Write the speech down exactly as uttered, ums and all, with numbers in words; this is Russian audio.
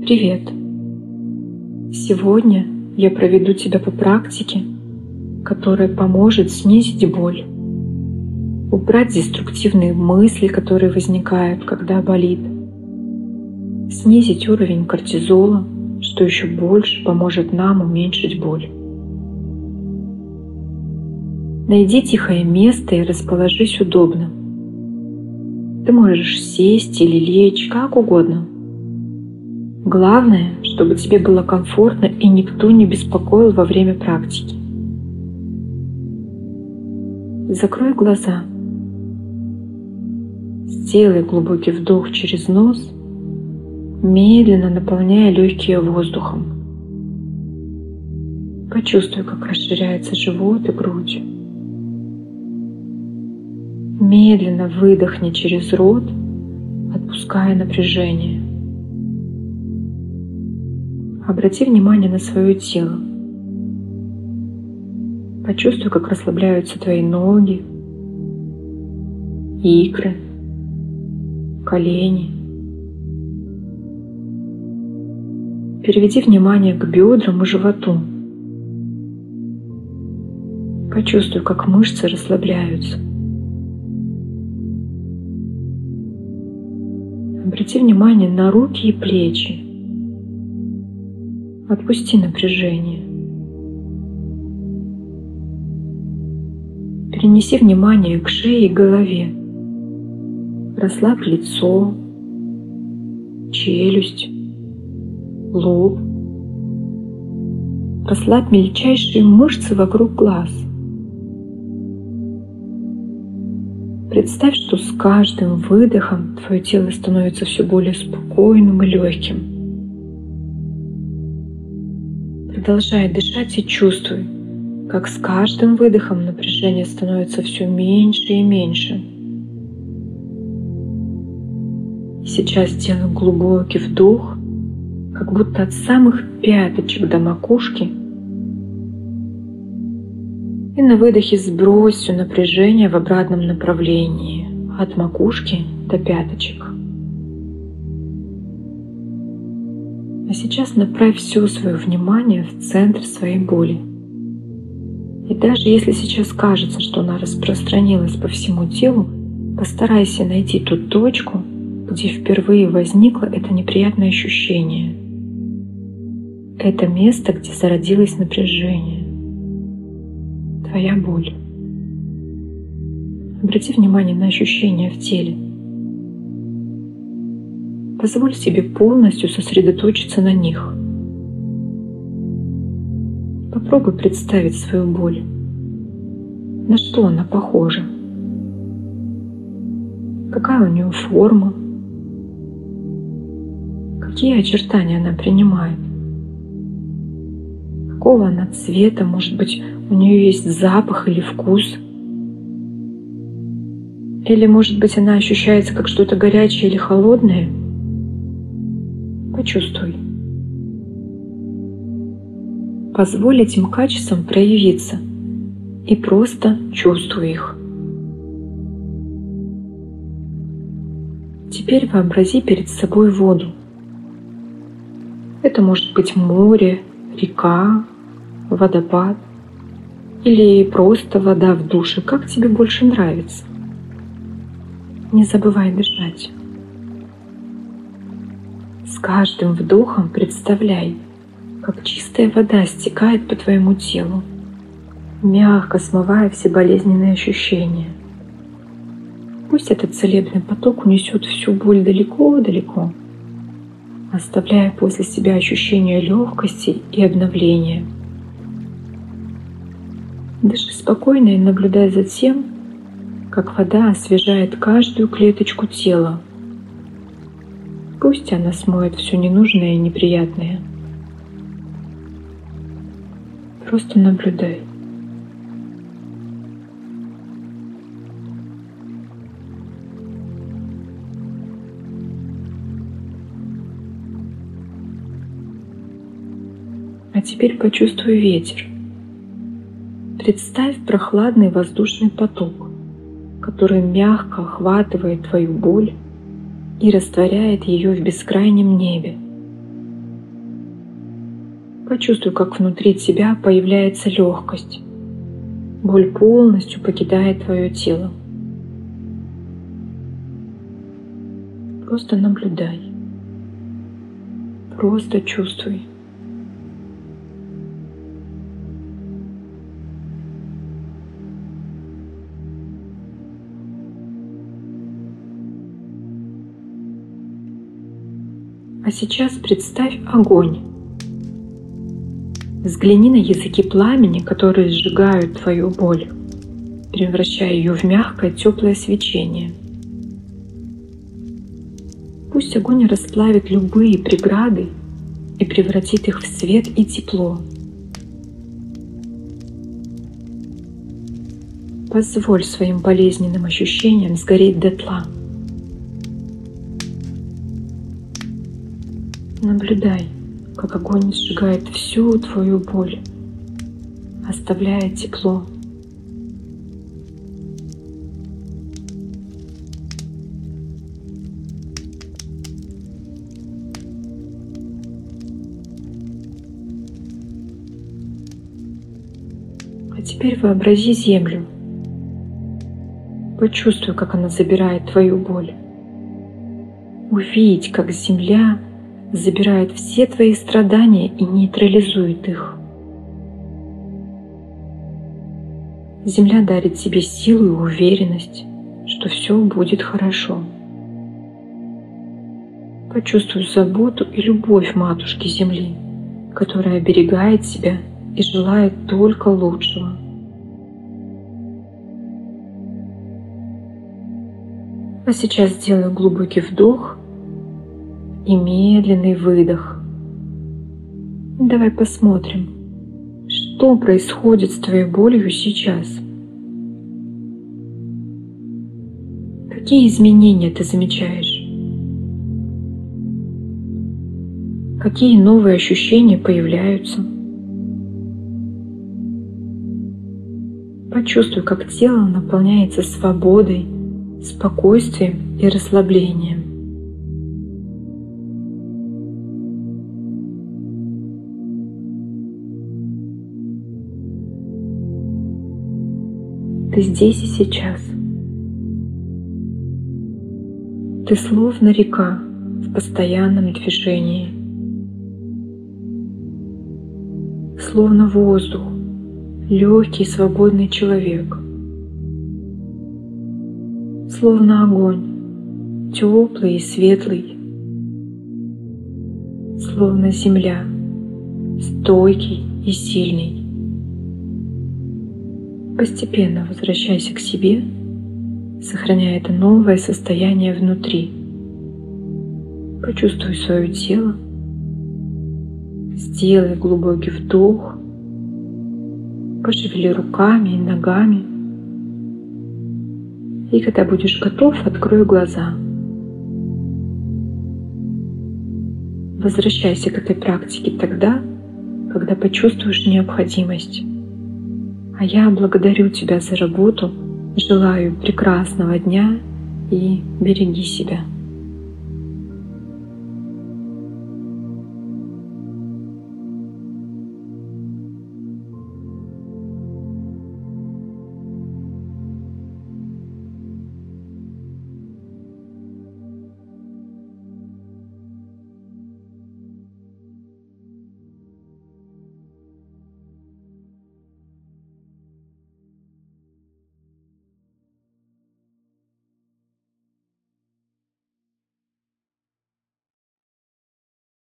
Привет! Сегодня я проведу тебя по практике, которая поможет снизить боль, убрать деструктивные мысли, которые возникают, когда болит, снизить уровень кортизола, что еще больше поможет нам уменьшить боль. Найди тихое место и расположись удобно. Ты можешь сесть или лечь, как угодно. Главное, чтобы тебе было комфортно и никто не беспокоил во время практики. Закрой глаза. Сделай глубокий вдох через нос, медленно наполняя легкие воздухом. Почувствуй, как расширяется живот и грудь. Медленно выдохни через рот, отпуская напряжение. Обрати внимание на свое тело. Почувствуй, как расслабляются твои ноги, икры, колени. Переведи внимание к бедрам и животу. Почувствуй, как мышцы расслабляются. Обрати внимание на руки и плечи. Отпусти напряжение. Перенеси внимание к шее и голове. Расслабь лицо, челюсть, лоб. Расслабь мельчайшие мышцы вокруг глаз. Представь, что с каждым выдохом твое тело становится все более спокойным и легким. Продолжай дышать и чувствуй, как с каждым выдохом напряжение становится все меньше и меньше. Сейчас сделай глубокий вдох, как будто от самых пяточек до макушки. И на выдохе сбрось все напряжение в обратном направлении, от макушки до пяточек. А сейчас направь все свое внимание в центр своей боли. И даже если сейчас кажется, что она распространилась по всему телу, постарайся найти ту точку, где впервые возникло это неприятное ощущение. Это место, где зародилось напряжение. Твоя боль. Обрати внимание на ощущения в теле. Позволь себе полностью сосредоточиться на них. Попробуй представить свою боль. На что она похожа? Какая у нее форма? Какие очертания она принимает? Какого она цвета? Может быть, у нее есть запах или вкус? Или, может быть, она ощущается как что-то горячее или холодное? Почувствуй. Позволь этим качествам проявиться и просто чувствуй их. Теперь вообрази перед собой воду. Это может быть море, река, водопад или просто вода в душе, как тебе больше нравится. Не забывай дышать. С каждым вдохом представляй, как чистая вода стекает по твоему телу, мягко смывая все болезненные ощущения. Пусть этот целебный поток унесет всю боль далеко-далеко, оставляя после себя ощущение легкости и обновления. Дыши спокойно и наблюдай за тем, как вода освежает каждую клеточку тела. Пусть она смоет все ненужное и неприятное. Просто наблюдай. А теперь почувствуй ветер. Представь прохладный воздушный поток, который мягко охватывает твою боль и растворяет ее в бескрайнем небе. Почувствуй, как внутри тебя появляется легкость. Боль полностью покидает твое тело. Просто наблюдай. Просто чувствуй. А сейчас представь огонь. Взгляни на языки пламени, которые сжигают твою боль, превращая ее в мягкое, теплое свечение. Пусть огонь расплавит любые преграды и превратит их в свет и тепло. Позволь своим болезненным ощущениям сгореть дотла. Наблюдай, как огонь сжигает всю твою боль, оставляя тепло. А теперь вообрази землю. Почувствуй, как она забирает твою боль. Увидь, как земля забирает все твои страдания и нейтрализует их. Земля дарит тебе силу и уверенность, что все будет хорошо. Почувствуй заботу и любовь Матушки Земли, которая оберегает тебя и желает только лучшего. А сейчас сделай глубокий вдох и медленный выдох. Давай посмотрим, что происходит с твоей болью сейчас. Какие изменения ты замечаешь? Какие новые ощущения появляются? Почувствуй, как тело наполняется свободой, спокойствием и расслаблением. Ты здесь и сейчас. Ты словно река в постоянном движении. Словно воздух, легкий и свободный человек. Словно огонь, теплый и светлый. Словно земля, стойкий и сильный. Постепенно возвращайся к себе, сохраняя это новое состояние внутри. Почувствуй свое тело, сделай глубокий вдох, пошевели руками и ногами. И когда будешь готов, открой глаза. Возвращайся к этой практике тогда, когда почувствуешь необходимость. А я благодарю тебя за работу, желаю прекрасного дня и береги себя.